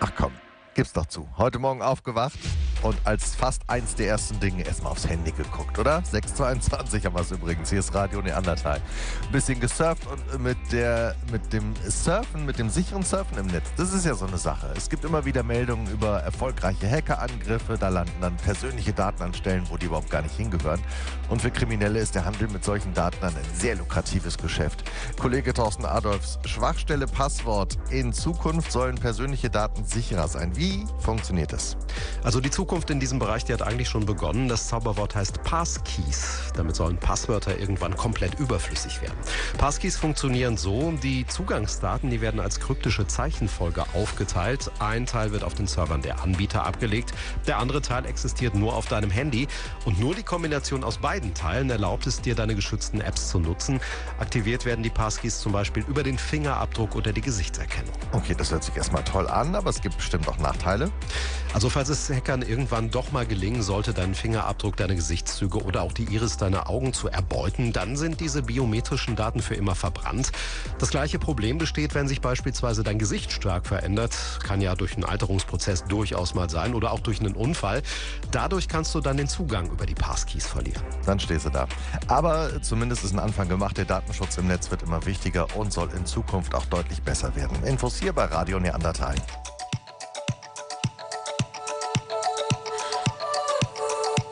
Ach komm, gib's doch zu. Heute Morgen aufgewacht und als fast eins der ersten Dinge erstmal aufs Handy geguckt, oder? 6:22 haben wir es übrigens. Hier ist Radio Neandertal. Ein bisschen gesurft und mit dem sicheren Surfen im Netz, das ist ja so eine Sache. Es gibt immer wieder Meldungen über erfolgreiche Hackerangriffe. Da landen dann persönliche Daten an Stellen, wo die überhaupt gar nicht hingehören. Und für Kriminelle ist der Handel mit solchen Daten dann ein sehr lukratives Geschäft. Kollege Thorsten Adolfs, Schwachstelle Passwort. In Zukunft sollen persönliche Daten sicherer sein. Wie funktioniert das? Also die Zukunft in diesem Bereich, die hat eigentlich schon begonnen. Das Zauberwort heißt Passkeys. Damit sollen Passwörter irgendwann komplett überflüssig werden. Passkeys funktionieren so, die Zugangsdaten, die werden als kryptische Zeichenfolge aufgeteilt. Ein Teil wird auf den Servern der Anbieter abgelegt, der andere Teil existiert nur auf deinem Handy. Und nur die Kombination aus beiden Teilen erlaubt es dir, deine geschützten Apps zu nutzen. Aktiviert werden die Passkeys zum Beispiel über den Fingerabdruck oder die Gesichtserkennung. Okay, das hört sich erstmal toll an, aber es gibt bestimmt auch Nachteile. Also falls es Hackern irgendwann doch mal gelingen sollte, deinen Fingerabdruck, deine Gesichtszüge oder auch die Iris deiner Augen zu erbeuten, dann sind diese biometrischen Daten für immer verbrannt. Das gleiche Problem besteht, wenn sich beispielsweise dein Gesicht stark verändert. Kann ja durch einen Alterungsprozess durchaus mal sein oder auch durch einen Unfall. Dadurch kannst du dann den Zugang über die Passkeys verlieren. Dann stehst du da. Aber zumindest ist ein Anfang gemacht. Der Datenschutz im Netz wird immer wichtiger und soll in Zukunft auch deutlich besser werden. Infos hier bei Radio Neandertal.